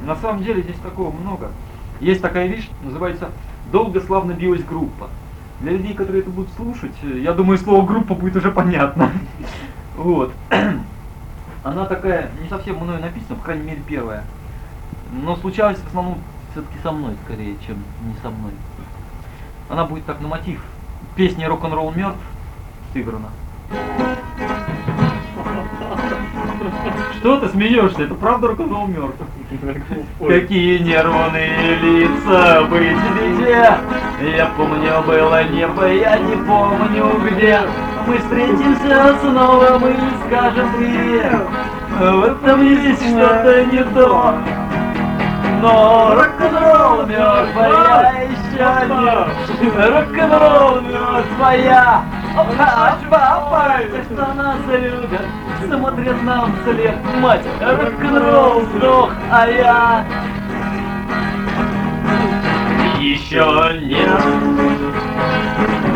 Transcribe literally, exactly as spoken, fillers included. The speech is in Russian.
На самом деле здесь такого много. Есть такая вещь, называется «Долго славно билась группа». Для людей, которые это будут слушать, я думаю, слово «группа» будет уже понятно. Вот. Она такая, не совсем мною написана, по крайней мере, первая. Но случалось в основном все-таки со мной, скорее, чем не со мной. Она будет так на мотив песни «Рок-н-ролл мертв» сыграна. Что ты смеешься? Это правда рок-н-ролл мертв? Какие нервные лица быть везде. Я помню, было небо, я не помню где. Мы встретимся снова, мы скажем привет. В этом есть что-то не то. Но рок-н-ролл мертвая еще нет. Рок-н-ролл мертвая. Папа, что нас любят, смотрят нам вслед. Мать, рок-н-ролл сдох, а я еще нет.